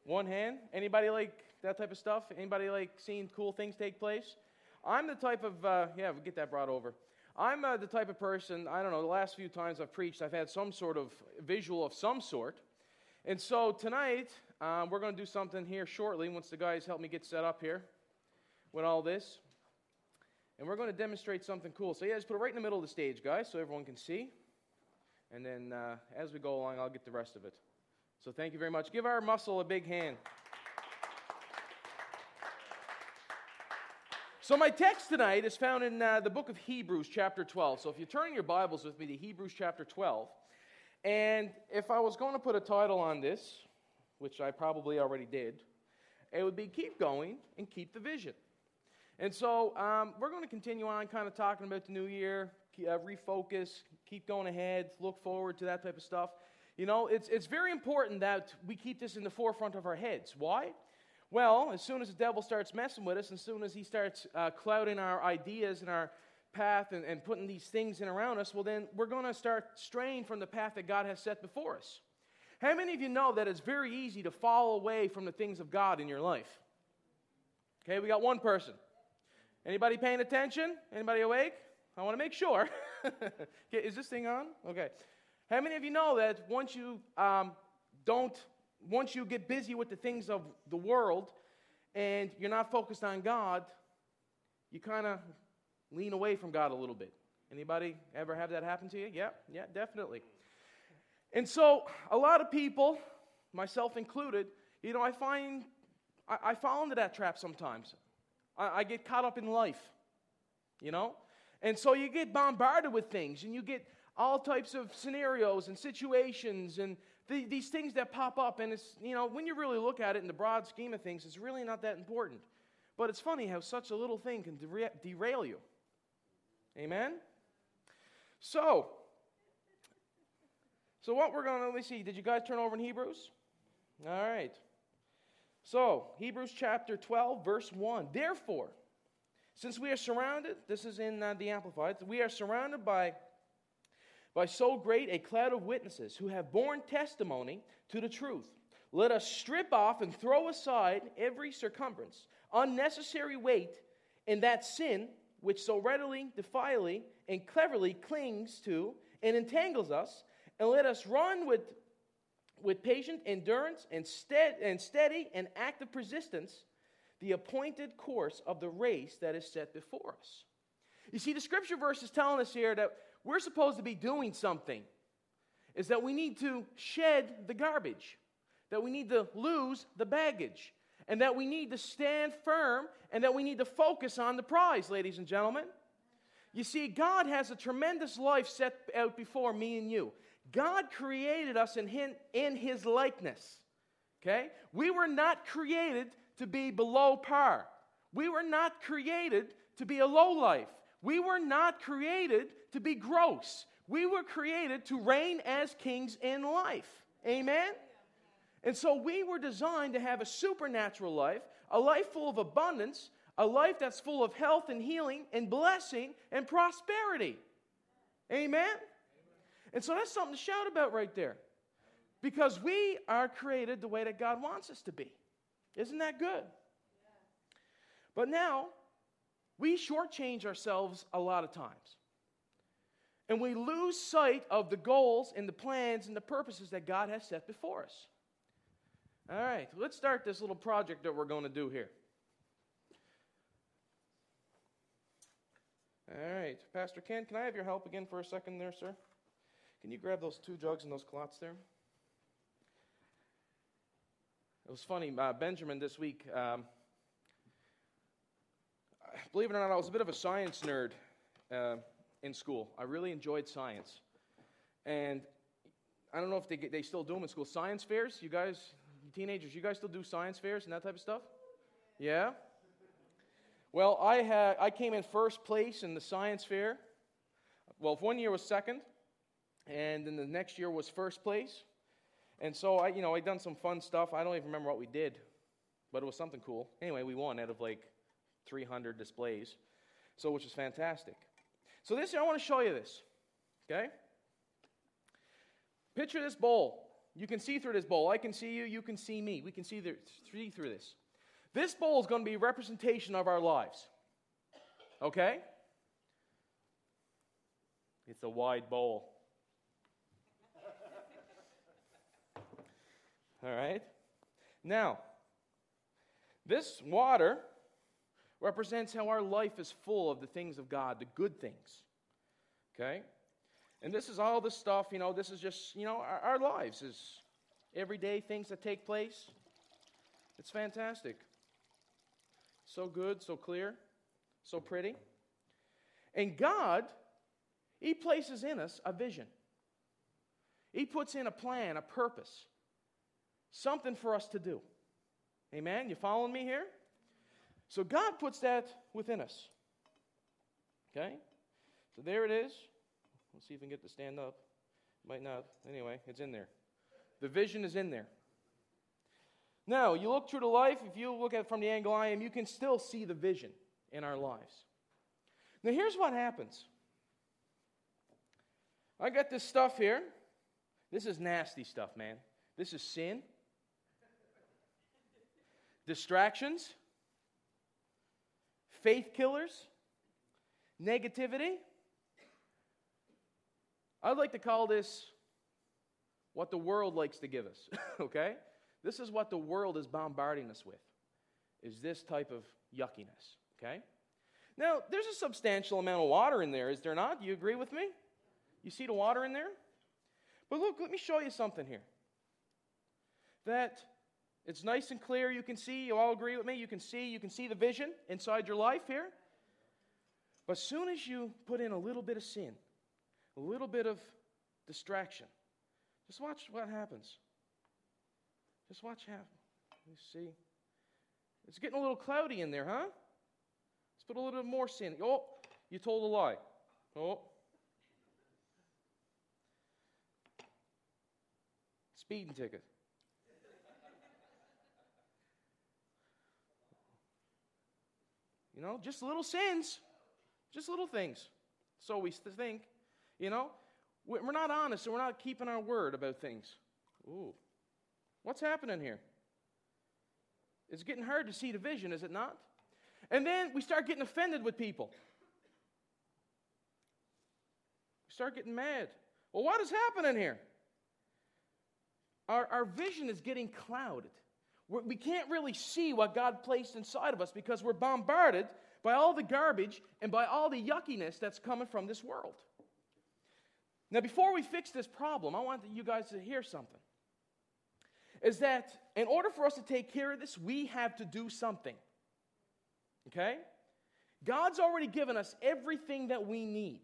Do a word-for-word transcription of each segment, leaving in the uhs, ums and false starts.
One hand. Anybody like that type of stuff? Anybody like seeing cool things take place? I'm the type of, uh, yeah, we'll get that brought over. I'm uh, the type of person, I don't know, the last few times I've preached, I've had some sort of visual of some sort. And so tonight, um, we're going to do something here shortly once the guys help me get set up here with all this. And we're going to demonstrate something cool. So yeah, just put it right in the middle of the stage, guys, so everyone can see. And then uh, as we go along, I'll get the rest of it. So thank you very much. Give our muscle a big hand. So my text tonight is found in uh, the book of Hebrews chapter twelve. So if you turn your Bibles with me to Hebrews chapter twelve, and if I was going to put a title on this, which I probably already did, it would be Keep Going and Keep the Vision. And so um, we're going to continue on kind of talking about the new year, uh, refocus, keep going ahead, look forward to that type of stuff. You know, it's it's very important that we keep this in the forefront of our heads. Why? Well, as soon as the devil starts messing with us, as soon as he starts uh, clouding our ideas and our path and, and putting these things in around us, well then we're going to start straying from the path that God has set before us. How many of you know that it's very easy to fall away from the things of God in your life? Okay, we got one person. Anybody paying attention? Anybody awake? I want to make sure. Okay, is this thing on? Okay. How many of you know that once you um, don't, once you get busy with the things of the world and you're not focused on God, you kind of lean away from God a little bit? Anybody ever have that happen to you? Yeah, yeah, definitely. And so a lot of people, myself included, you know, I find, I, I fall into that trap sometimes. I, I get caught up in life, you know? And so you get bombarded with things and you get all types of scenarios and situations and the, these things that pop up, and it's, you know, when you really look at it in the broad scheme of things, it's really not that important. But it's funny how such a little thing can dera- derail you. Amen? So, so what we're going to, let me see, did you guys turn over in Hebrews? All right. So, Hebrews chapter twelve, verse one. Therefore, since we are surrounded, this is in uh, the Amplified, we are surrounded by By so great a cloud of witnesses who have borne testimony to the truth. Let us strip off and throw aside every circumference, unnecessary weight, and that sin which so readily, defiantly, and cleverly clings to and entangles us, and let us run with, with patient endurance and, stead, and steady and active persistence the appointed course of the race that is set before us. You see, the scripture verse is telling us here that we're supposed to be doing something, is that we need to shed the garbage, that we need to lose the baggage, and that we need to stand firm, and that we need to focus on the prize, ladies and gentlemen. You see, God has a tremendous life set out before me and you. God created us in His, in his likeness, okay? We were not created to be below par. We were not created to be a lowlife. We were not created to be gross. We were created to reign as kings in life. Amen? And so we were designed to have a supernatural life, a life full of abundance, a life that's full of health and healing and blessing and prosperity. Amen? And so that's something to shout about right there. Because we are created the way that God wants us to be. Isn't that good? But now, we shortchange ourselves a lot of times. And we lose sight of the goals and the plans and the purposes that God has set before us. All right, let's start this little project that we're going to do here. All right, Pastor Ken, can I have your help again for a second there, sir? Can you grab those two jugs and those clots there? It was funny, uh, Benjamin this week, um, believe it or not, I was a bit of a science nerd uh, in school. I really enjoyed science. And I don't know if they get, they still do them in school. Science fairs, you guys, teenagers, you guys still do science fairs and that type of stuff? Yeah? Well, I had I came in first place in the science fair. Well, one year was second, and then the next year was first place. And so I, you know, I done some fun stuff. I don't even remember what we did, but it was something cool. Anyway, we won out of like three hundred displays, so which is fantastic. So this, I want to show you this, okay? Picture this bowl. You can see through this bowl. I can see you. You can see me. We can see, the, see through this. This bowl is going to be a representation of our lives. Okay? It's a wide bowl. All right? Now, this water represents how our life is full of the things of God, the good things. Okay? And this is all the stuff, you know, this is just, you know, our, our lives is everyday things that take place. It's fantastic. So good, so clear, so pretty. And God, He places in us a vision. He puts in a plan, a purpose, something for us to do. Amen? You following me here? So God puts that within us. Okay? So there it is. Let's see if we can get to stand up. Might not. Anyway, it's in there. The vision is in there. Now, you look through the life, if you look at it from the angle I am, you can still see the vision in our lives. Now, here's what happens. I got this stuff here. This is nasty stuff, man. This is sin. Distractions. Faith killers. Negativity. I'd like to call this what the world likes to give us, okay? This is what the world is bombarding us with, is this type of yuckiness, okay? Now, there's a substantial amount of water in there, is there not? Do you agree with me? You see the water in there? But look, let me show you something here. That it's nice and clear, you can see, you all agree with me, you can see, you can see the vision inside your life here. But as soon as you put in a little bit of sin, a little bit of distraction, just watch what happens. Just watch happen. You see. It's getting a little cloudy in there, huh? Let's put a little bit more sin. Oh, you told a lie. Oh. Speeding ticket. You know, just little sins. Just little things. So we think, you know. We're not honest and we're not keeping our word about things. Ooh. What's happening here? It's getting hard to see the vision, is it not? And then we start getting offended with people. We start getting mad. Well, what is happening here? Our, our vision is getting clouded. We're, we can't really see what God placed inside of us because we're bombarded by all the garbage and by all the yuckiness that's coming from this world. Now, before we fix this problem, I want you guys to hear something. Is that in order for us to take care of this, we have to do something. Okay? God's already given us everything that we need.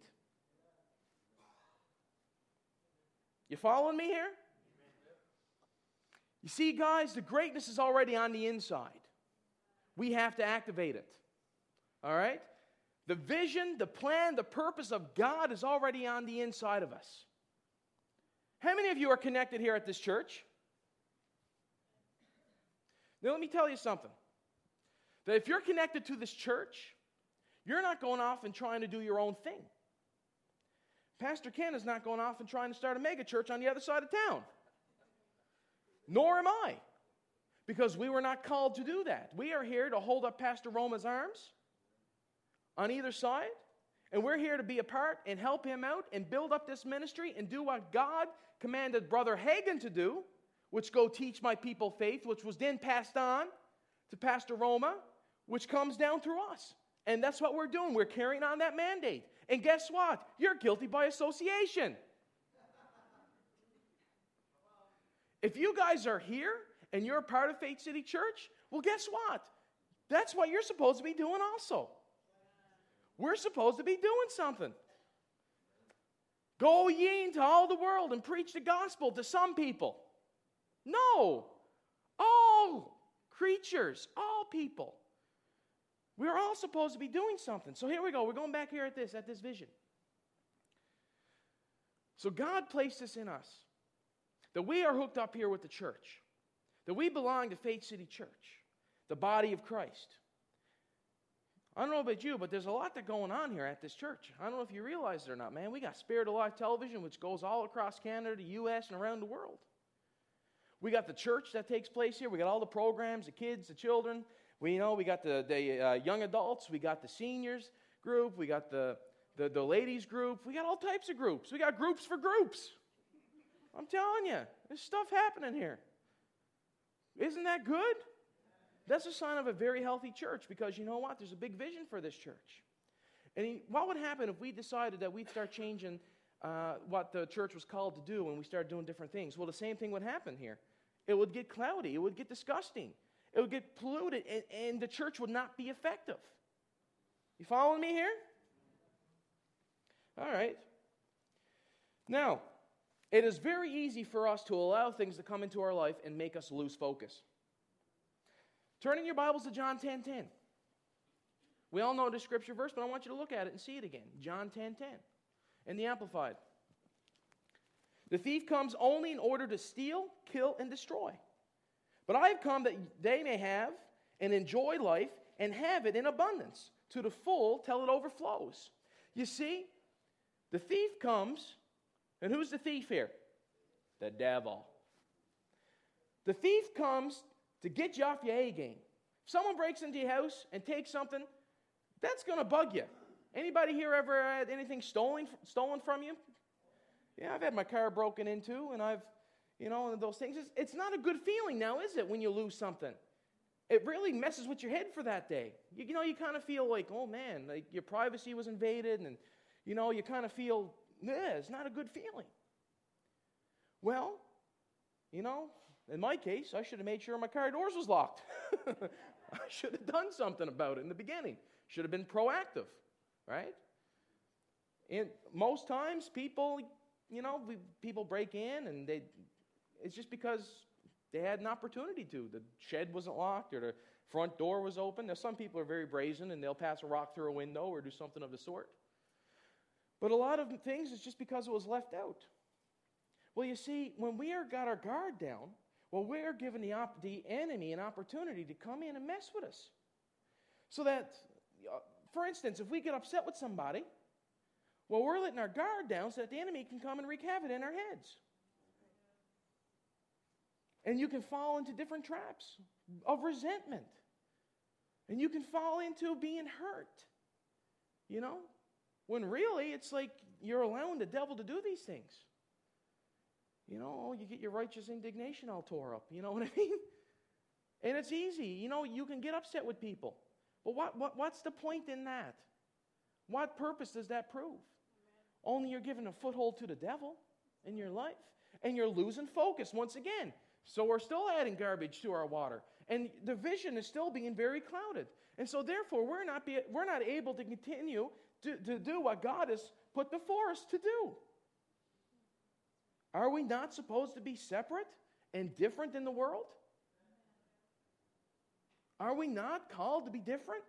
You following me here? You see, guys, the greatness is already on the inside. We have to activate it. All right? The vision, the plan, the purpose of God is already on the inside of us. How many of you are connected here at this church? Now, let me tell you something. That if you're connected to this church, you're not going off and trying to do your own thing. Pastor Ken is not going off and trying to start a mega church on the other side of town. Nor am I. Because we were not called to do that. We are here to hold up Pastor Roma's arms on either side, and we're here to be a part and help him out and build up this ministry and do what God commanded Brother Hagin to do, which go teach my people faith, which was then passed on to Pastor Roma, which comes down through us. And that's what we're doing. We're carrying on that mandate. And guess what? You're guilty by association. If you guys are here and you're a part of Faith City Church, well, guess what? That's what you're supposed to be doing also. We're supposed to be doing something. Go ye into all the world and preach the gospel to some people. No. All creatures, all people. We're all supposed to be doing something. So here we go. We're going back here at this, at this vision. So God placed this in us. That we are hooked up here with the church. That we belong to Faith City Church. The body of Christ. I don't know about you, but there's a lot that going on here at this church. I don't know if you realize it or not, man. We got Spirit Alive Television, which goes all across Canada, the U S, and around the world. We got the church that takes place here. We got all the programs, the kids, the children. We you know we got the, the uh, young adults. We got the seniors group. We got the, the, the ladies group. We got all types of groups. We got groups for groups. I'm telling you, there's stuff happening here. Isn't that good? That's a sign of a very healthy church because you know what? There's a big vision for this church. And he, what would happen if we decided that we'd start changing uh, what the church was called to do and we started doing different things? Well, the same thing would happen here. It would get cloudy. It would get disgusting. It would get polluted, and, and the church would not be effective. You following me here? All right. Now, it is very easy for us to allow things to come into our life and make us lose focus. Turn in your Bibles to John ten ten. We all know this scripture verse, but I want you to look at it and see it again. John ten ten in the Amplified. The thief comes only in order to steal, kill, and destroy. But I have come that they may have and enjoy life and have it in abundance, to the full till it overflows. You see, the thief comes, and who's the thief here? The devil. The thief comes to get you off your A game. If someone breaks into your house and takes something, that's going to bug you. Anybody here ever had anything stolen stolen from you? Yeah, I've had my car broken into, and I've, you know, and those things. It's, it's not a good feeling now, is it, when you lose something? It really messes with your head for that day. You, you know, you kind of feel like, oh man, like your privacy was invaded, and, you know, you kind of feel, yeah, it's not a good feeling. Well, you know, in my case, I should have made sure my car doors was locked. I should have done something about it in the beginning. Should have been proactive, right? And most times, people, you know, we, people break in, and they, it's just because they had an opportunity to. The shed wasn't locked, or the front door was open. Now, some people are very brazen, and they'll pass a rock through a window or do something of the sort. But a lot of things is just because it was left out. Well, you see, when we are got our guard down, well, we're giving the, op- the enemy an opportunity to come in and mess with us. So that, uh, for instance, if we get upset with somebody, well, we're letting our guard down so that the enemy can come and wreak havoc in our heads. And you can fall into different traps of resentment. And you can fall into being hurt. You know? When really, it's like you're allowing the devil to do these things. You know, you get your righteous indignation all tore up. You know what I mean? And it's easy. You know, you can get upset with people. But what, what what's the point in that? What purpose does that prove? Amen. Only you're giving a foothold to the devil in your life. And you're losing focus once again. So we're still adding garbage to our water. And the vision is still being very clouded. And so therefore, we're not, be, we're not able to continue to, to do what God has put before us to do. Are we not supposed to be separate and different in the world? Are we not called to be different?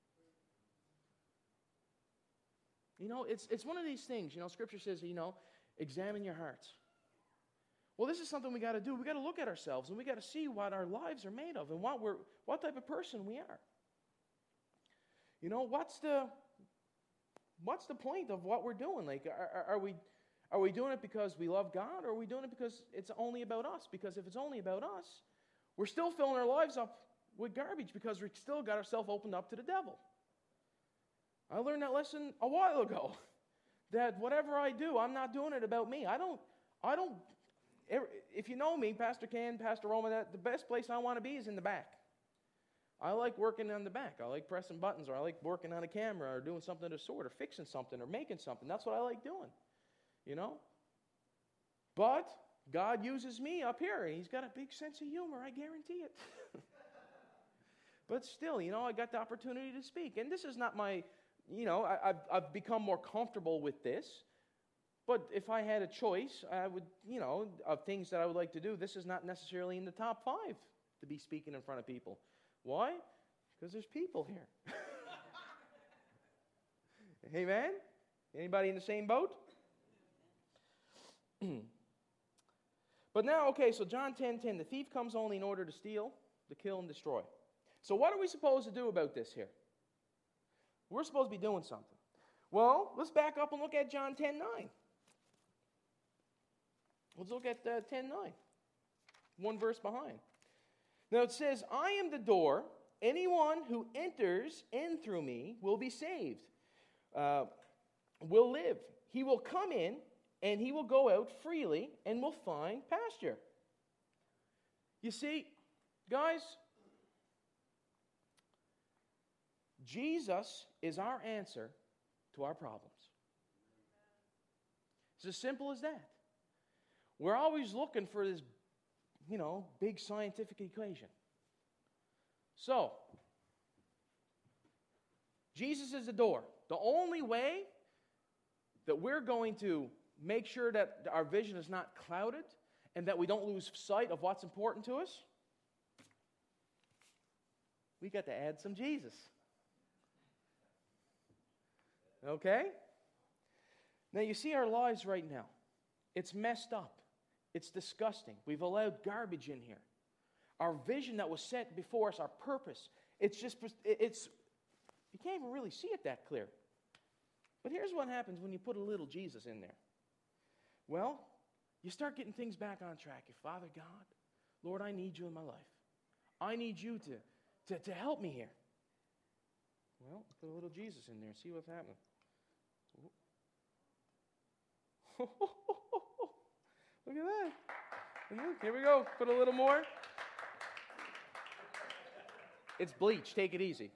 You know, it's it's one of these things, you know, Scripture says, you know, examine your hearts. Well, this is something we got to do. We got to look at ourselves, and we got to see what our lives are made of and what we're what type of person we are. You know, what's the what's the point of what we're doing? Like, are, are we Are we doing it because we love God, or are we doing it because it's only about us? Because if it's only about us, we're still filling our lives up with garbage because we've still got ourselves opened up to the devil. I learned that lesson a while ago, that whatever I do, I'm not doing it about me. I don't, I don't, if you know me, Pastor Ken, Pastor Roman, that the best place I want to be is in the back. I like working on the back. I like pressing buttons, or I like working on a camera, or doing something of the sort, or fixing something, or making something. That's what I like doing. You know? But God uses me up here, and He's got a big sense of humor, I guarantee it. But still, you know, I got the opportunity to speak. And this is not my, you know, I, I've, I've become more comfortable with this. But if I had a choice, I would, you know, of things that I would like to do, this is not necessarily in the top five to be speaking in front of people. Why? Because there's people here. Amen? Anybody in the same boat? But now, okay, so John ten ten, the thief comes only in order to steal, to kill, and destroy. So what are we supposed to do about this here? We're supposed to be doing something. Well, let's back up and look at John ten nine. Let's look at uh, ten nine. one verse behind. Now it says, I am the door. Anyone who enters in through me will be saved, uh, will live. He will come in and he will go out freely and will find pasture. You see, guys, Jesus is our answer to our problems. It's as simple as that. We're always looking for this, you know, big scientific equation. So, Jesus is the door. The only way that we're going to make sure that our vision is not clouded and that we don't lose sight of what's important to us, we got to add some Jesus. Okay? Now you see our lives right now. It's messed up. It's disgusting. We've allowed garbage in here. Our vision that was set before us, our purpose, it's just, it's, you can't even really see it that clear. But here's what happens when you put a little Jesus in there. Well, you start getting things back on track. Father God, Lord, I need you in my life. I need you to, to, to help me here. Well, put a little Jesus in there and see what's happening. Look at that. And look, here we go. Put a little more. It's bleach. Take it easy.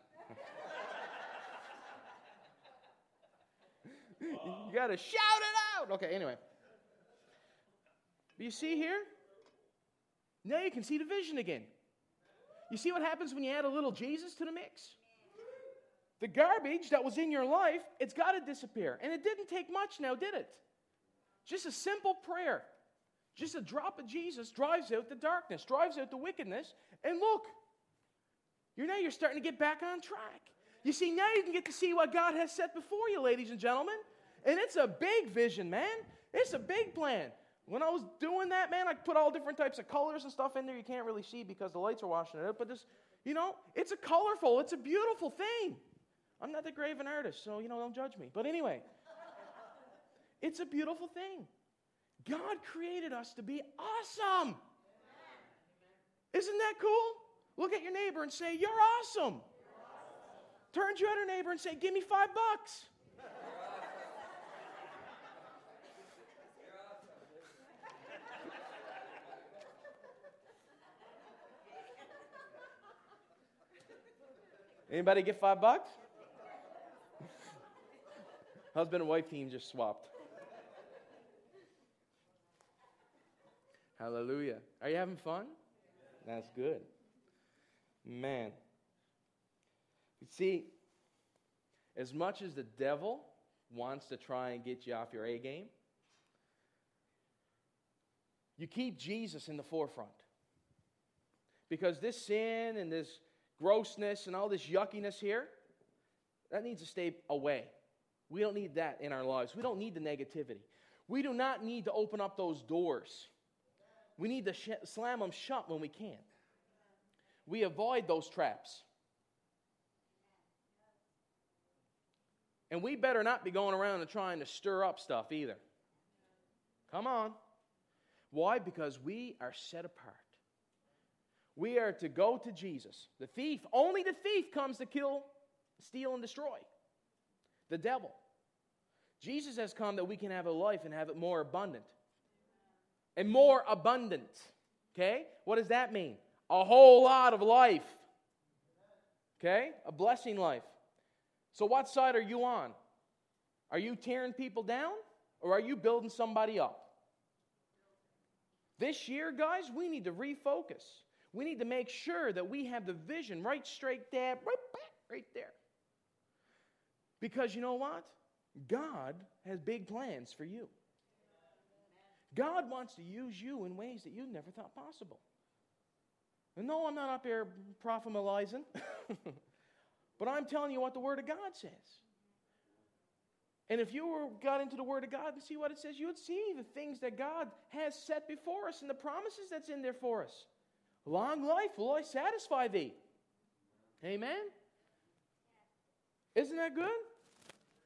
You got to shout it out. Okay, anyway. But you see here? Now you can see the vision again. You see what happens when you add a little Jesus to the mix? The garbage that was in your life, it's got to disappear. And it didn't take much now, did it? Just a simple prayer. Just a drop of Jesus drives out the darkness, drives out the wickedness. And look, you're now you're starting to get back on track. You see, now you can get to see what God has set before you, ladies and gentlemen. And it's a big vision, man. It's a big plan. When I was doing that, man, I put all different types of colors and stuff in there. You can't really see because the lights are washing it out. But this, you know, it's a colorful, it's a beautiful thing. I'm not that great of an artist, so, you know, don't judge me. But anyway, it's a beautiful thing. God created us to be awesome. Isn't that cool? Look at your neighbor and say, you're awesome. Turn to your other neighbor and say, give me five bucks. Anybody get five bucks? Husband and wife team just swapped. Hallelujah. Are you having fun? That's good. Man. You see, as much as the devil wants to try and get you off your A game, you keep Jesus in the forefront. Because this sin and this grossness and all this yuckiness here, that needs to stay away. We don't need that in our lives. We don't need the negativity. We do not need to open up those doors. We need to sh- slam them shut when we can. We avoid those traps. And we better not be going around and trying to stir up stuff either. Come on. Why? Because we are set apart. We are to go to Jesus. The thief, only the thief comes to kill, steal, and destroy. The devil. Jesus has come that we can have a life and have it more abundant. And more abundant. Okay? What does that mean? A whole lot of life. Okay? A blessing life. So what side are you on? Are you tearing people down? Or are you building somebody up? This year, guys, we need to refocus. We need to make sure that we have the vision right straight there, right back, right there. Because you know what? God has big plans for you. God wants to use you in ways that you never thought possible. And no, I'm not up here prophetizing, but I'm telling you what the Word of God says. And if you were, got into the Word of God and see what it says, you would see the things that God has set before us and the promises that's in there for us. Long life will I satisfy thee. Amen? Isn't that good?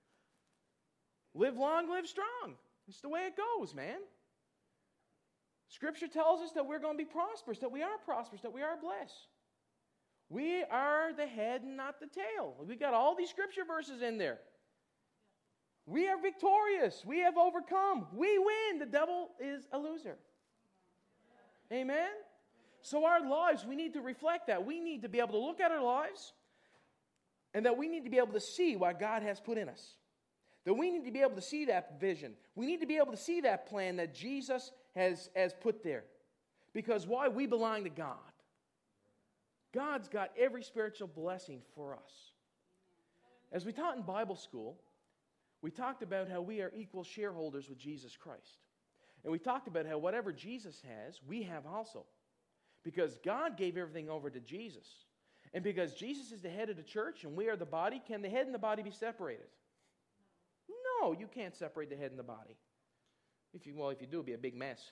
Live long, live strong. It's the way it goes, man. Scripture tells us that we're going to be prosperous, that we are prosperous, that we are blessed. We are the head and not the tail. We got all these Scripture verses in there. We are victorious. We have overcome. We win. The devil is a loser. Amen? So our lives, we need to reflect that. We need to be able to look at our lives, and that we need to be able to see what God has put in us. That we need to be able to see that vision. We need to be able to see that plan that Jesus has, has put there. Because why? We belong to God. God's got every spiritual blessing for us. As we taught in Bible school, we talked about how we are equal shareholders with Jesus Christ. And we talked about how whatever Jesus has, we have also. Because God gave everything over to Jesus. And because Jesus is the head of the church and we are the body, can the head and the body be separated? No, you can't separate the head and the body. If you, well, if you do, it'll be a big mess.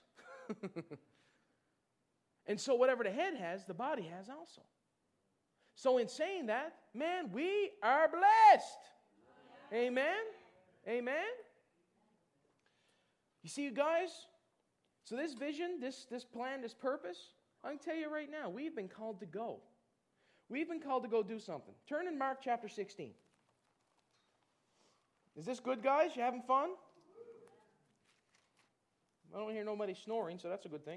And so whatever the head has, the body has also. So in saying that, man, we are blessed. Amen? Amen? You see, you guys, so this vision, this, this plan, this purpose, I can tell you right now, we've been called to go. We've been called to go do something. Turn in Mark chapter sixteen. Is this good, guys? You having fun? I don't hear nobody snoring, so that's a good thing.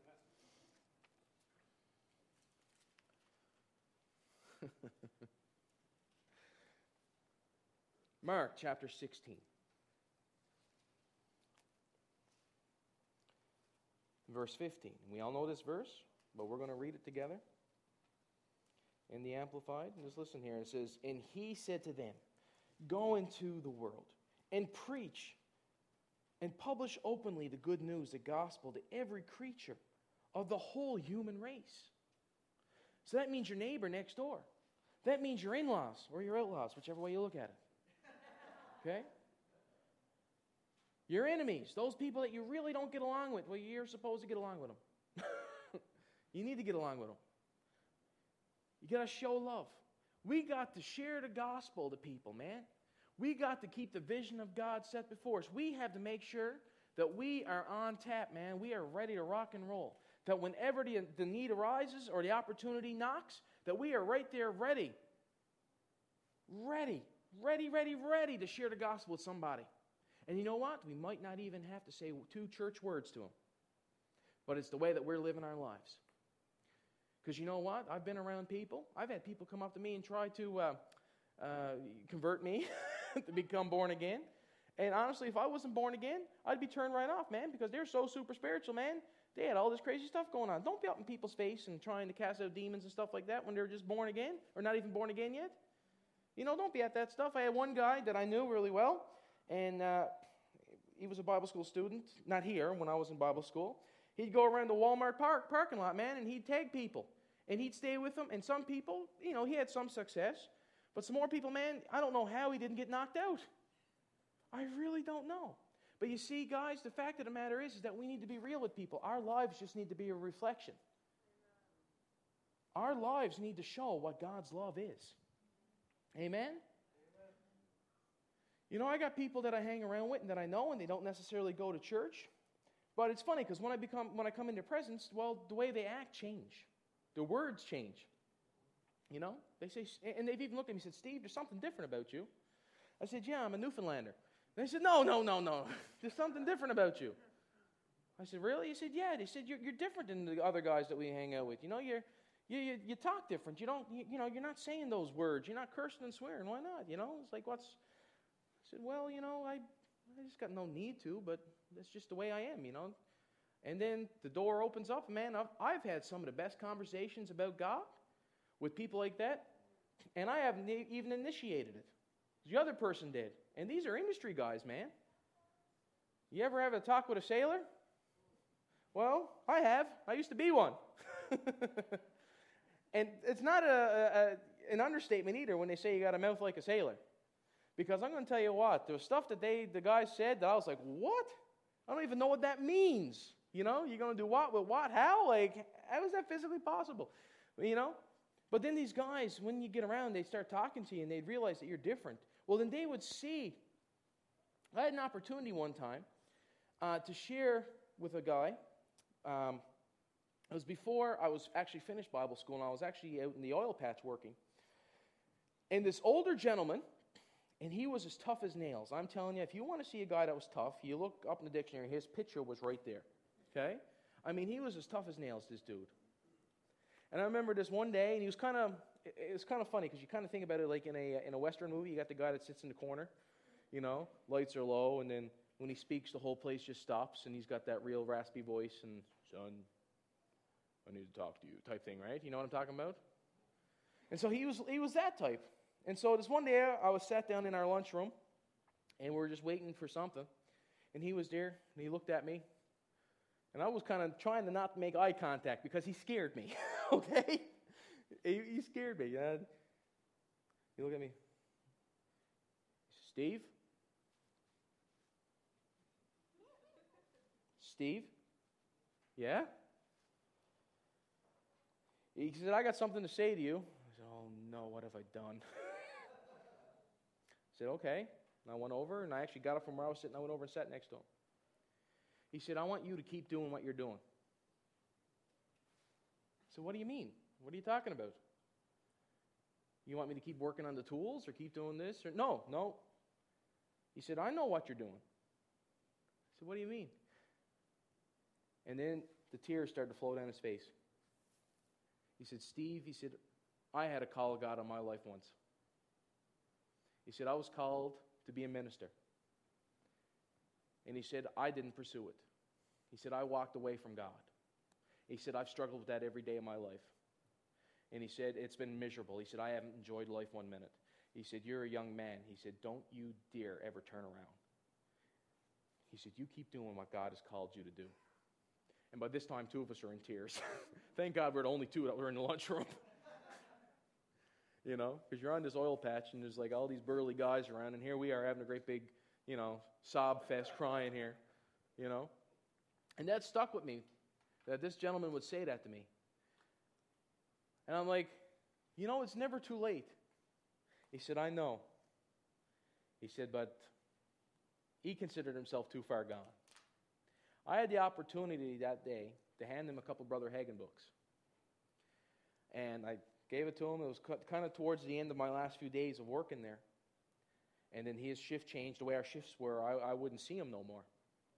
Mark chapter sixteen. Verse fifteen. We all know this verse, but we're going to read it together in the Amplified. And just listen here. It says, "And he said to them, go into the world and preach and publish openly the good news, the gospel, to every creature of the whole human race." So that means your neighbor next door. That means your in-laws or your outlaws, whichever way you look at it. Okay? Your enemies, those people that you really don't get along with, well, you're supposed to get along with them. You need to get along with them. You got to show love. We got to share the gospel to people, man. We got to keep the vision of God set before us. We have to make sure that we are on tap, man. We are ready to rock and roll. That whenever the, the need arises or the opportunity knocks, that we are right there ready. Ready, ready, ready, ready to share the gospel with somebody. And you know what? We might not even have to say two church words to them. But it's the way that we're living our lives. Because you know what? I've been around people. I've had people come up to me and try to uh, uh, convert me to become born again. And honestly, if I wasn't born again, I'd be turned right off, man, because they're so super spiritual, man. They had all this crazy stuff going on. Don't be up in people's face and trying to cast out demons and stuff like that when they're just born again or not even born again yet. You know, don't be at that stuff. I had one guy that I knew really well, and uh, he was a Bible school student. Not here, when I was in Bible school. He'd go around the Walmart park, parking lot, man, and he'd tag people. And he'd stay with them. And some people, you know, he had some success. But some more people, man, I don't know how he didn't get knocked out. I really don't know. But you see, guys, the fact of the matter is, is that we need to be real with people. Our lives just need to be a reflection. Our lives need to show what God's love is. Amen? Amen? You know, I got people that I hang around with and that I know, and they don't necessarily go to church. But it's funny, because when I become, when I come into presence, well, the way they act change. The words change. You know? They say, and they've even looked at me and said, "Steve, there's something different about you." I said, "Yeah, I'm a Newfoundlander." They said, no, no, no, no. There's something different about you. I said, "Really?" He said, "Yeah." They said, you're, you're different than the other guys that we hang out with. You know, you're, you, you, you talk different. You don't, you, you know, you're not saying those words. You're not cursing and swearing. Why not? You know, it's like, what's... I said, "Well, you know, I, I just got no need to, but that's just the way I am, you know." And then the door opens up, man. I've, I've had some of the best conversations about God with people like that, and I haven't even initiated it. The other person did. And these are industry guys, man. You ever have a talk with a sailor? Well, I have. I used to be one. And it's not a, a, an understatement either when they say you got a mouth like a sailor. Because I'm going to tell you what, there was stuff that they, the guys said that I was like, what? I don't even know what that means. You know, you're going to do what with what? How? Like, how is that physically possible? You know? But then these guys, when you get around, they start talking to you and they realize that you're different. Well, then they would see. I had an opportunity one time uh, to share with a guy um, it was before I was actually finished Bible school, and I was actually out in the oil patch working. And this older gentleman, and he was as tough as nails. I'm telling you, if you want to see a guy that was tough, you look up in the dictionary, his picture was right there. Okay? I mean, he was as tough as nails, this dude. And I remember this one day, and he was kind of, it was kind of funny, because you kind of think about it like in a in a Western movie. You got the guy that sits in the corner, you know, lights are low, and then when he speaks, the whole place just stops, and he's got that real raspy voice, and, son, I need to talk to you, type thing, right? You know what I'm talking about? And so he was he was that type. And so this one day, I was sat down in our lunchroom, and we were just waiting for something, and he was there, and he looked at me, and I was kind of trying to not make eye contact, because he scared me, okay? He, he scared me. Uh, he looked at me. Steve? Steve? Yeah? He said, I got something to say to you. I said, oh no, what have I done? I said, okay. And I went over, and I actually got up from where I was sitting. I went over and sat next to him. He said, I want you to keep doing what you're doing. I said, what do you mean? What are you talking about? You want me to keep working on the tools or keep doing this? Or no, no. He said, I know what you're doing. I said, what do you mean? And then the tears started to flow down his face. He said, Steve, he said, I had a call of God on my life once. He said, I was called to be a minister. And he said, I didn't pursue it. He said, I walked away from God. He said, I've struggled with that every day of my life. And he said, it's been miserable. He said, I haven't enjoyed life one minute. He said, you're a young man. He said, don't you dare ever turn around. He said, you keep doing what God has called you to do. And by this time, two of us are in tears. Thank God we're the only two that were in the lunchroom. You know, because you're on this oil patch, and there's like all these burly guys around, and here we are having a great big, you know, sob fest crying here, you know. And that stuck with me, that this gentleman would say that to me. And I'm like, you know, it's never too late. He said, I know. He said, but he considered himself too far gone. I had the opportunity that day to hand him a couple Brother Hagin books. And I gave it to him. It was kind of towards the end of my last few days of working there. And then his shift changed. The way our shifts were, I, I wouldn't see him no more.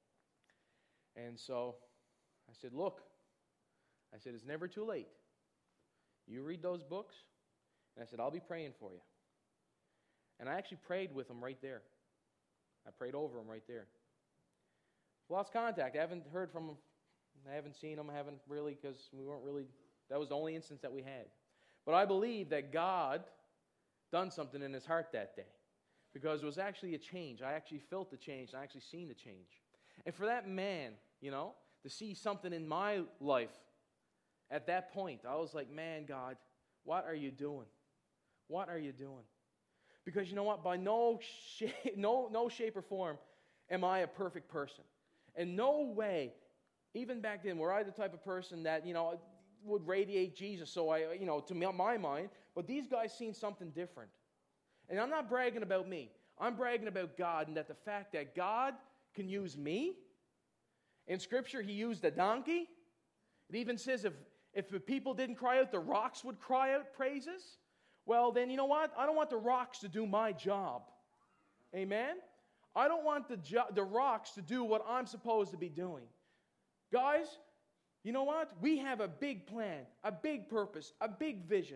And so I said, look, I said, it's never too late. You read those books, and I said, I'll be praying for you. And I actually prayed with him right there. I prayed over him right there. Lost contact. I haven't heard from him. I haven't seen him. I haven't really, because we weren't really, that was the only instance that we had. But I believe that God done something in his heart that day, because it was actually a change. I actually felt the change. I actually seen the change. And for that man, you know, to see something in my life at that point, I was like, man, God, what are you doing? What are you doing? Because you know what? By no shape, no, no shape or form am I a perfect person. And no way, even back then, were I the type of person that, you know, would radiate Jesus, so I, you know, to my mind, but these guys seen something different. And I'm not bragging about me. I'm bragging about God, and that the fact that God can use me. In Scripture, he used a donkey. It even says if, if the people didn't cry out, the rocks would cry out praises. Well, then, you know what? I don't want the rocks to do my job. Amen? I don't want the, jo- the rocks to do what I'm supposed to be doing. Guys, you know what? We have a big plan, a big purpose, a big vision.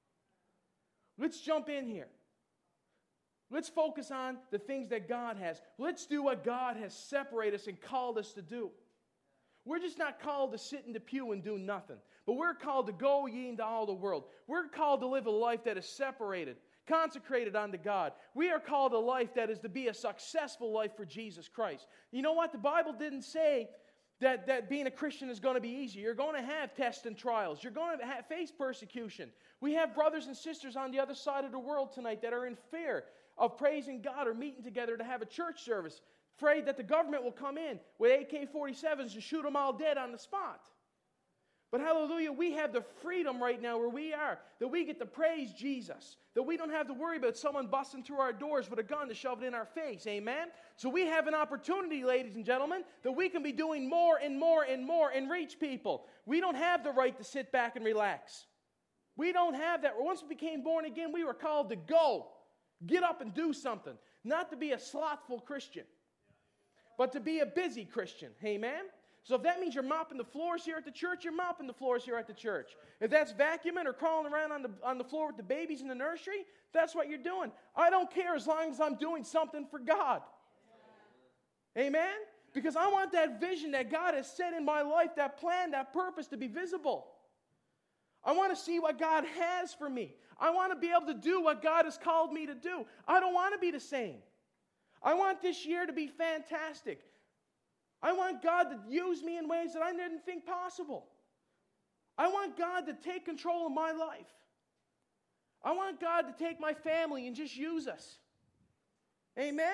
Let's jump in here. Let's focus on the things that God has. Let's do what God has separated us and called us to do. We're just not called to sit in the pew and do nothing. But we're called to go ye into all the world. We're called to live a life that is separated, consecrated unto God. We are called a life that is to be a successful life for Jesus Christ. You know what? The Bible didn't say that, that being a Christian is going to be easy. You're going to have tests and trials. You're going to have, face persecution. We have brothers and sisters on the other side of the world tonight that are in fear of praising God or meeting together to have a church service, afraid that the government will come in with A K forty-sevens and shoot them all dead on the spot. But hallelujah, we have the freedom right now where we are, that we get to praise Jesus, that we don't have to worry about someone busting through our doors with a gun to shove it in our face, amen? So we have an opportunity, ladies and gentlemen, that we can be doing more and more and more and reach people. We don't have the right to sit back and relax. We don't have that. Once we became born again, we were called to go, get up and do something, not to be a slothful Christian, but to be a busy Christian, amen? So if that means you're mopping the floors here at the church, you're mopping the floors here at the church. If that's vacuuming or crawling around on the, on the floor with the babies in the nursery, that's what you're doing. I don't care as long as I'm doing something for God. Amen? Because I want that vision that God has set in my life, that plan, that purpose to be visible. I want to see what God has for me. I want to be able to do what God has called me to do. I don't want to be the same. I want this year to be fantastic. I want God to use me in ways that I didn't think possible. I want God to take control of my life. I want God to take my family and just use us. Amen?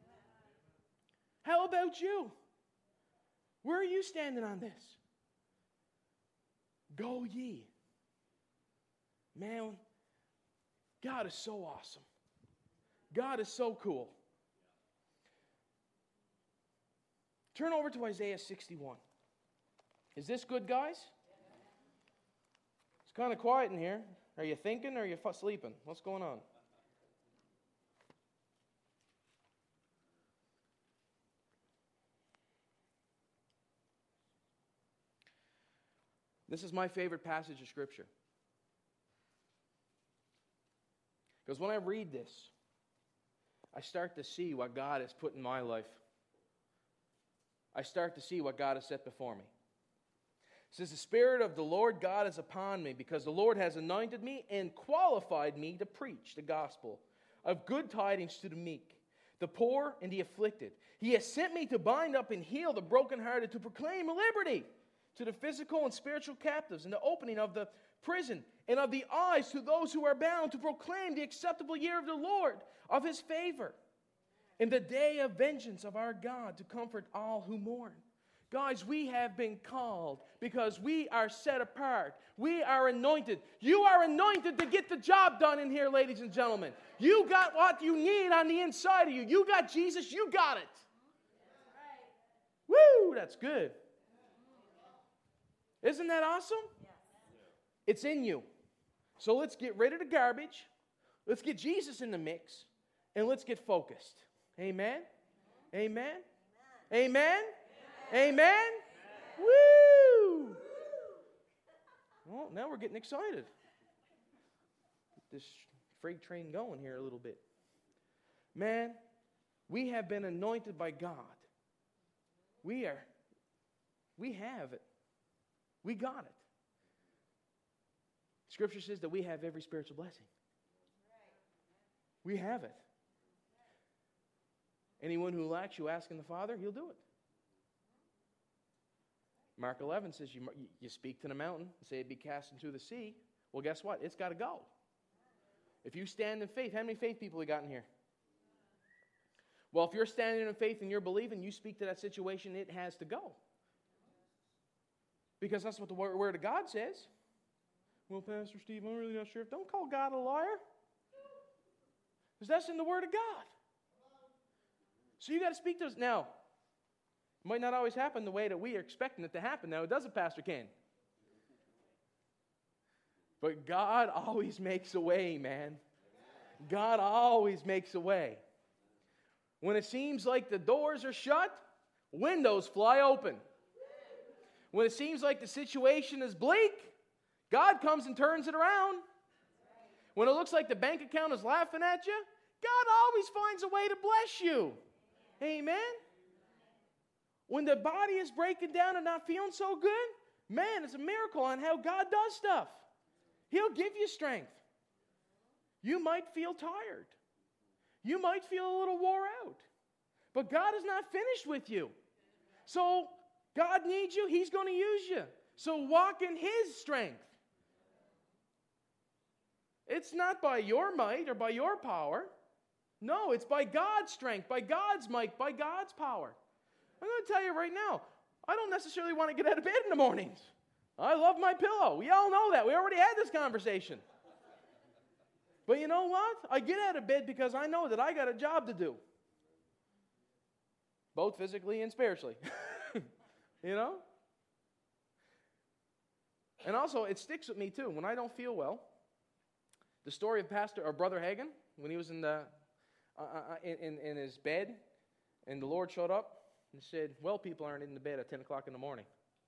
How about you? Where are you standing on this? Go ye. Man, God is so awesome. God is so cool. Turn over to Isaiah sixty-one. Is this good, guys? It's kind of quiet in here. Are you thinking or are you sleeping? What's going on? This is my favorite passage of Scripture. Because when I read this, I start to see what God has put in my life. I start to see what God has set before me. It says, the Spirit of the Lord God is upon me, because the Lord has anointed me and qualified me to preach the gospel of good tidings to the meek, the poor and the afflicted. He has sent me to bind up and heal the brokenhearted, to proclaim liberty to the physical and spiritual captives, and the opening of the prison and of the eyes to those who are bound, to proclaim the acceptable year of the Lord, of His favor, in the day of vengeance of our God, to comfort all who mourn. Guys, we have been called because we are set apart. We are anointed. You are anointed to get the job done in here, ladies and gentlemen. You got what you need on the inside of you. You got Jesus, you got it. Woo, that's good. Isn't that awesome? It's in you. So let's get rid of the garbage. Let's get Jesus in the mix. And let's get focused. Amen? Amen? Amen? Amen? Amen? Woo! Well, now we're getting excited. Get this freight train going here a little bit. Man, we have been anointed by God. We are, we have it. We got it. Scripture says that we have every spiritual blessing. We have it. Anyone who lacks, you ask in the Father, He'll do it. Mark eleven says you, you speak to the mountain and say it be cast into the sea. Well, guess what? It's got to go. If you stand in faith, how many faith people we got in here? Well, if you're standing in faith and you're believing, you speak to that situation, it has to go. Because that's what the Word of God says. Well, Pastor Steve, I'm really not sure. Don't call God a liar. Because that's in the Word of God. So you got to speak to us. Now, it might not always happen the way that we are expecting it to happen. Now, it doesn't, Pastor Ken. But God always makes a way, man. God always makes a way. When it seems like the doors are shut, windows fly open. When it seems like the situation is bleak, God comes and turns it around. When it looks like the bank account is laughing at you, God always finds a way to bless you. Amen? When the body is breaking down and not feeling so good, man, it's a miracle on how God does stuff. He'll give you strength. You might feel tired. You might feel a little wore out. But God is not finished with you. So God needs you. He's going to use you. So walk in His strength. It's not by your might or by your power. No, it's by God's strength, by God's might, by God's power. I'm going to tell you right now, I don't necessarily want to get out of bed in the mornings. I love my pillow. We all know that. We already had this conversation. But you know what? I get out of bed because I know that I got a job to do. Both physically and spiritually. You know? And also, it sticks with me too. When I don't feel well, the story of Pastor or Brother Hagin, when he was in the uh, uh, in, in, in his bed, and the Lord showed up and said, well, people aren't in the bed at ten o'clock in the morning.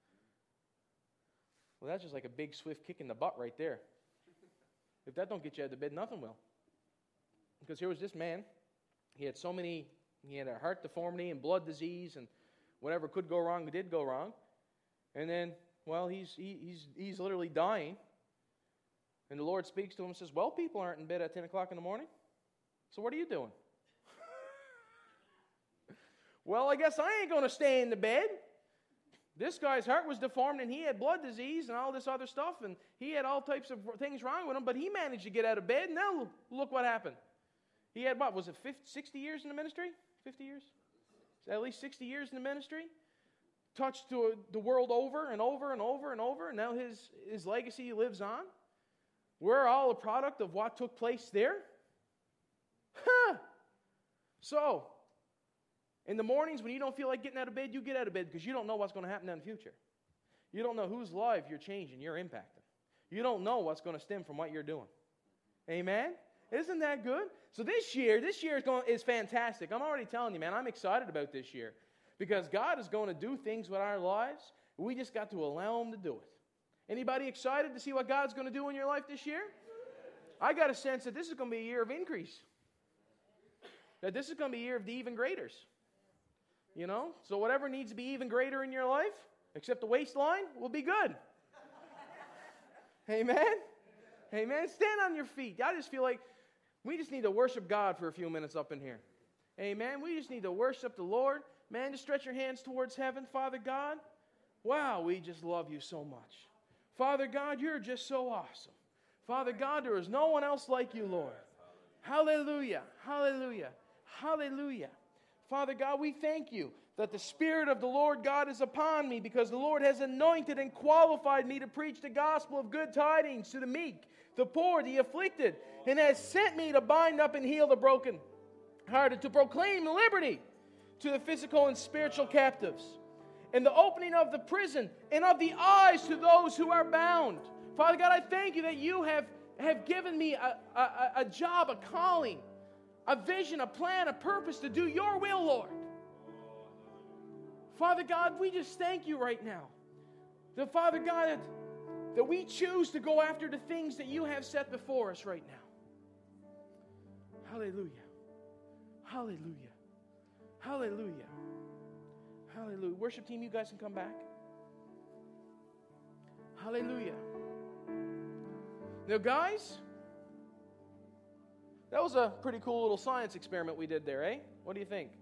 Well, that's just like a big, swift kick in the butt right there. If that don't get you out of bed, nothing will. Because here was this man. He had so many, he had a heart deformity and blood disease and whatever could go wrong did go wrong. And then, well, he's he, he's he's literally dying. And the Lord speaks to him and says, well, people aren't in bed at ten o'clock in the morning. So what are you doing? Well, I guess I ain't going to stay in the bed. This guy's heart was deformed, and he had blood disease and all this other stuff, and he had all types of things wrong with him, but he managed to get out of bed, and now look what happened. He had, what, was it fifty, sixty years in the ministry? fifty years? At least sixty years in the ministry. Touched to the world over and over and over and over, and now his, his legacy lives on. We're all a product of what took place there. Huh. So, in the mornings when you don't feel like getting out of bed, you get out of bed because you don't know what's going to happen in the future. You don't know whose life you're changing, you're impacting. You don't know what's going to stem from what you're doing. Amen? Isn't that good? So this year, this year is, going, is fantastic. I'm already telling you, man, I'm excited about this year because God is going to do things with our lives. We just got to allow Him to do it. Anybody excited to see what God's going to do in your life this year? I got a sense that this is going to be a year of increase. That this is going to be a year of the even greaters. You know? So whatever needs to be even greater in your life, except the waistline, will be good. Amen? Amen? Stand on your feet. I just feel like we just need to worship God for a few minutes up in here. Amen? We just need to worship the Lord. Man, just stretch your hands towards heaven. Father God, wow, we just love you so much. Father God, you're just so awesome. Father God, there is no one else like you, Lord. Hallelujah. Hallelujah. Hallelujah. Father God, we thank you that the Spirit of the Lord God is upon me because the Lord has anointed and qualified me to preach the gospel of good tidings to the meek, the poor, the afflicted, and has sent me to bind up and heal the broken hearted, to proclaim liberty to the physical and spiritual captives, and the opening of the prison and of the eyes to those who are bound. Father God, I thank you that you have, have given me a, a, a job, a calling, a vision, a plan, a purpose to do your will, Lord. Father God, we just thank you right now. That, Father God, that, that we choose to go after the things that you have set before us right now. Hallelujah. Hallelujah. Hallelujah. Hallelujah. Worship team, you guys can come back. Hallelujah. Now, guys, that was a pretty cool little science experiment we did there, eh? What do you think?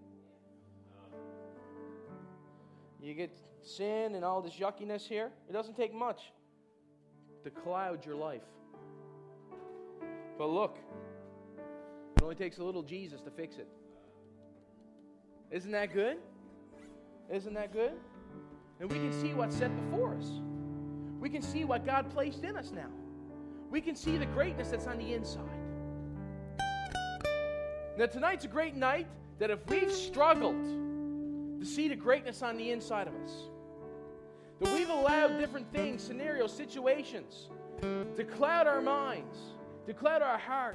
You get sin and all this yuckiness here. It doesn't take much to cloud your life. But look, it only takes a little Jesus to fix it. Isn't that good? Isn't that good? And we can see what's set before us. We can see what God placed in us now. We can see the greatness that's on the inside. Now, tonight's a great night that if we've struggled to see the greatness on the inside of us, that we've allowed different things, scenarios, situations to cloud our minds, to cloud our hearts,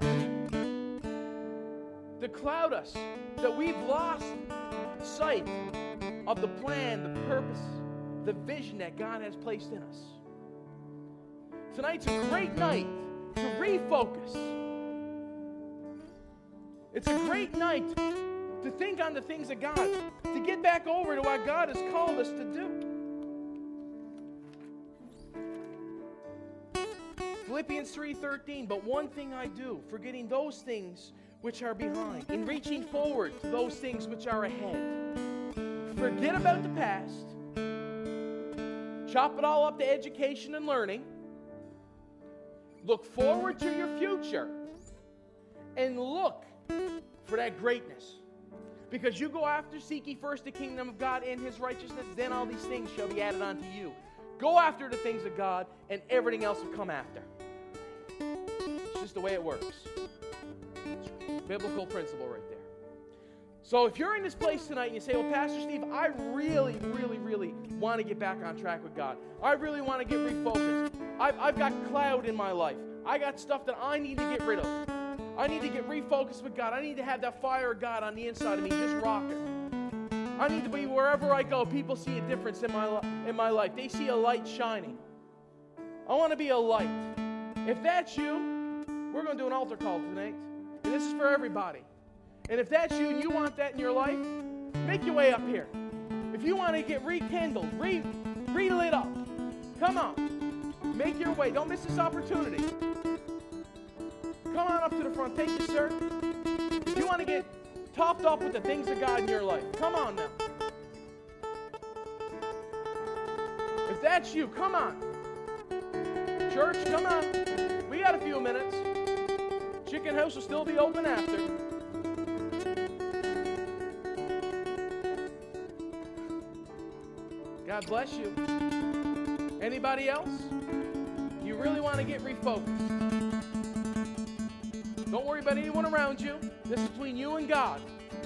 to cloud us, that we've lost sight of the plan, the purpose, the vision that God has placed in us. Tonight's a great night to refocus. It's a great night to think on the things of God, to get back over to what God has called us to do. Philippians three thirteen, but one thing I do, forgetting those things which are behind, and reaching forward to those things which are ahead. Forget about the past. Chop it all up to education and learning. Look forward to your future. And look for that greatness. Because you go after, seek ye first the kingdom of God and His righteousness, then all these things shall be added unto you. Go after the things of God, and everything else will come after. It's just the way it works. It's biblical principle right there. So if you're in this place tonight and you say, well, Pastor Steve, I really, really, really want to get back on track with God. I really want to get refocused. I've, I've got cloud in my life. I got stuff that I need to get rid of. I need to get refocused with God. I need to have that fire of God on the inside of me just rocking. I need to be wherever I go, people see a difference in my, in my life. They see a light shining. I want to be a light. If that's you, we're going to do an altar call tonight. And this is for everybody. And if that's you and you want that in your life, make your way up here. If you want to get rekindled, re, re-lit up, come on. Make your way. Don't miss this opportunity. Come on up to the front. Thank you, sir. If you want to get topped up with the things of God in your life, come on now. If that's you, come on. Church, come on. We got a few minutes. Chicken House will still be open after. God bless you. Anybody else? You really want to get refocused. Don't worry about anyone around you. This is between you and God.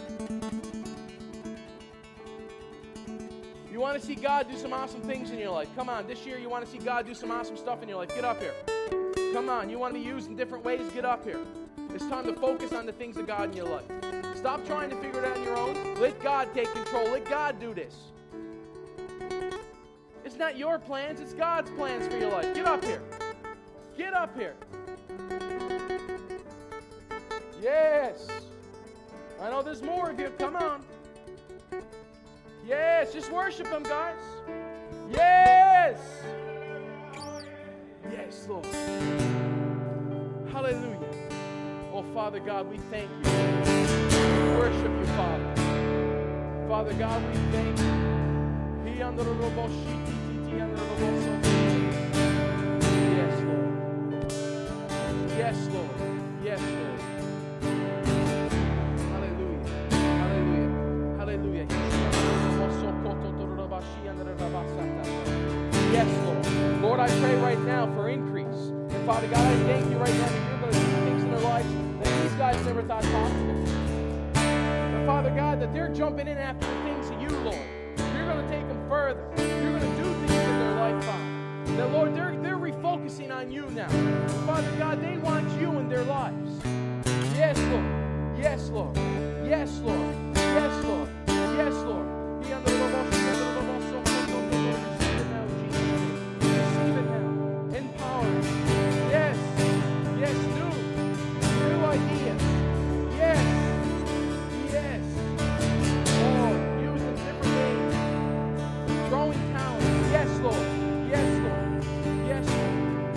You want to see God do some awesome things in your life. Come on, this year you want to see God do some awesome stuff in your life. Get up here. Come on, you want to be used in different ways. Get up here. It's time to focus on the things of God in your life. Stop trying to figure it out on your own. Let God take control. Let God do this. It's not your plans. It's God's plans for your life. Get up here. Get up here. Yes. I know there's more of you. Come on. Yes. Just worship Him, guys. Yes. Yes, Lord. Hallelujah. Oh, Father God, we thank you. We worship you, Father. Father God, we thank you. Yes, Lord. Yes, Lord. Yes, Lord. Hallelujah. Hallelujah. Hallelujah. Yes, Lord. Lord, I pray right now for increase. And Father God, I thank you right now that you're going to do things in their lives that these guys never thought possible. And Father God, that they're jumping in after the things of you, Lord. You're going to take them further. You're going to do things in their life, Father. That, Lord, they're, they're refocusing on you now. Father God, they want you in their lives. Yes, Lord. Yes, Lord. Yes, Lord. Yes, Lord. Yes, Lord. Receive it now. Empower. Yes. Yes, new. New ideas. Yes. Yes. Oh, use in different ways. Growing talent. Yes, Lord. Yes, Lord. Yes, Lord.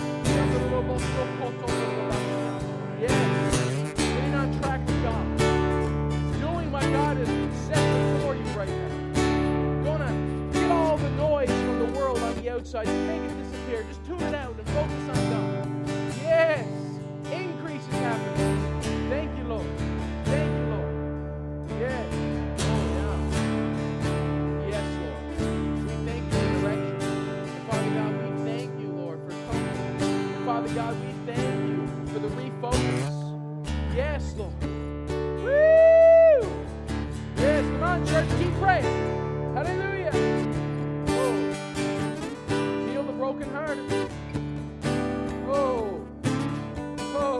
Yes. Getting on track with God. Doing what God has set before you right now. Gonna get all the noise from the world on the outside. Just make it disappear. Just tune it out and focus on God. Yes. Increase is happening. Thank you, Lord. Thank you, Lord. Yes. Oh, yeah. Yes, Lord. We thank you for direction. And Father God, we thank you, Lord, for coming. And Father God, we thank you for the refocus. Yes, Lord. Woo! Yes, come on, church, keep praying. Hallelujah. Oh. Heal the brokenhearted. Oh. Oh.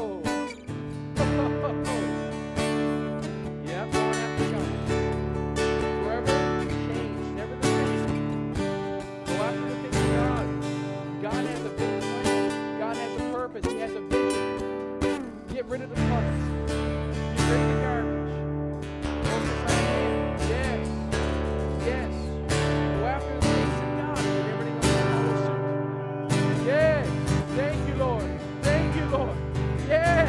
Yep, going after God. Forever changed, never the same. Go after the things of God. God has a big plan. God has a purpose. He has a vision. Get rid of the clutter. Get rid of the garbage. Focus on Him. Yes. Yes. Go after the things of God and everything else follows suit. Yes. Thank you, Lord. Thank you, Lord. Yes.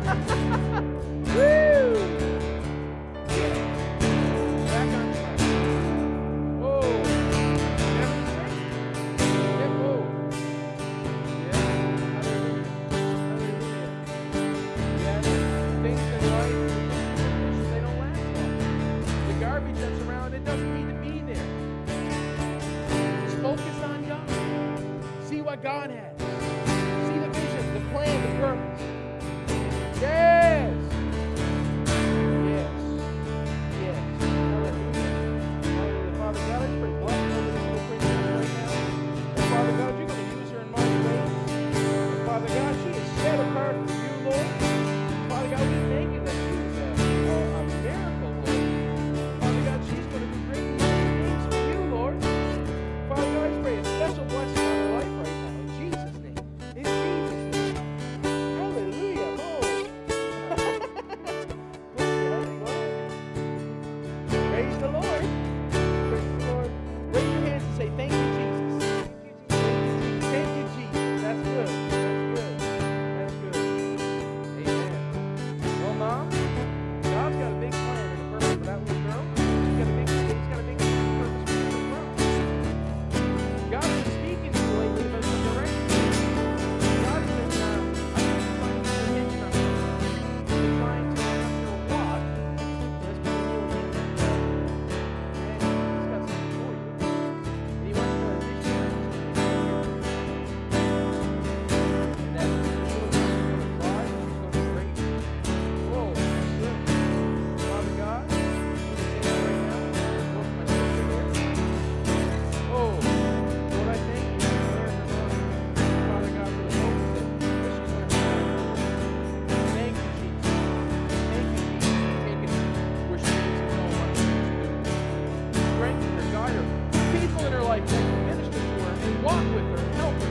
Woo. Yes. Back on track. Oh. Never the same. Yeah, oh. Yeah. Hallelujah. Hallelujah. Yes. Things in life, they don't last long. The garbage that's around, it doesn't need to be there. Just focus on God. God has. See the vision, the plan, the purpose. Yes. Yes. Yes. Hallelujah. Hallelujah. Father God, I pray blessing over this little princess right now. And Father God, you're going to use her in mighty ways. And Father God, she is set apart for you, Lord. Father God, we thank you that she is a, a, a miracle, Lord. Father God, she's going to do great and mighty things for you, Lord. Father God, I pray a special blessing on her life right now. In Jesus' name. In Jesus' name. Hallelujah. Praise the Lord. Praise the Lord. Raise your hands and say, thank you, Jesus. Thank you, Jesus. That's good. That's good. That's good. Amen. Well, Mom, God's got a big plan and a purpose for that little girl. He's got a big, he's got a big purpose for you as well. God's been speaking to you lately about some direction. God's been, uh, I've been trying to get attention on something. He's been trying to, I'm not sure what, but it's been you and him. And he's got something for you. And he wants to initiate it. And that little girl's going to fly, and she's going to praise you. Whoa, that's good. Father God, I'm going to say that right now. Go for my sister there. Oh, Lord, I thank you for her and her Lord. Father God, for the hope that that she's going to have. Thank you, Jesus. Thank you, Jesus, for taking her where she needs to go, what she needs to do. Strengthen her, guide her. People in her life that can minister to her and walk with her and help her.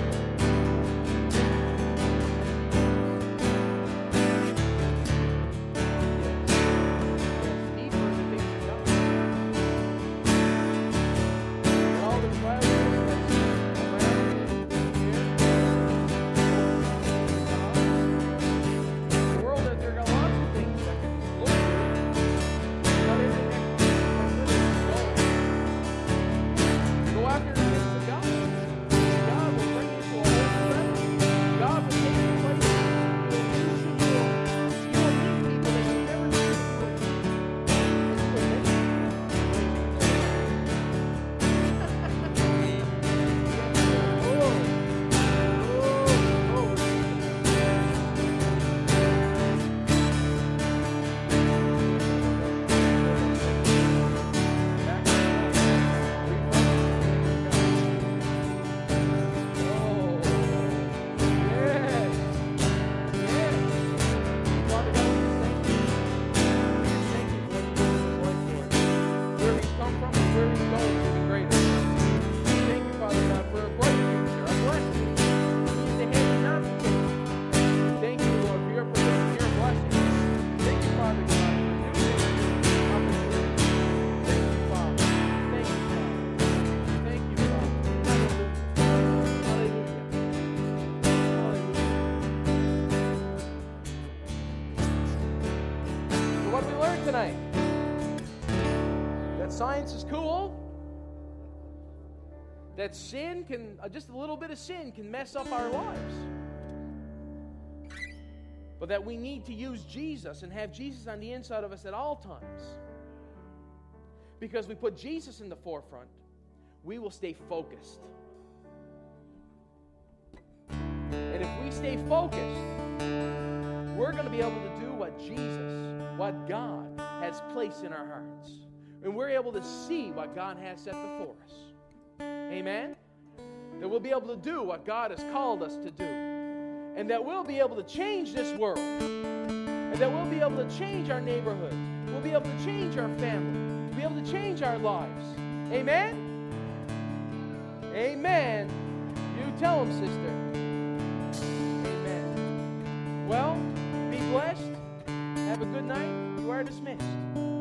Tonight, that science is cool, that sin can, uh, just a little bit of sin can mess up our lives, but that we need to use Jesus and have Jesus on the inside of us at all times. Because we put Jesus in the forefront, we will stay focused. And if we stay focused, we're going to be able to do what Jesus, what God has placed in our hearts. And we're able to see what God has set before us. Amen? That we'll be able to do what God has called us to do. And that we'll be able to change this world. And that we'll be able to change our neighborhood. We'll be able to change our family. We'll be able to change our lives. Amen? Amen. You tell them, sister. Amen. Well, be blessed. Have a good night. You are dismissed.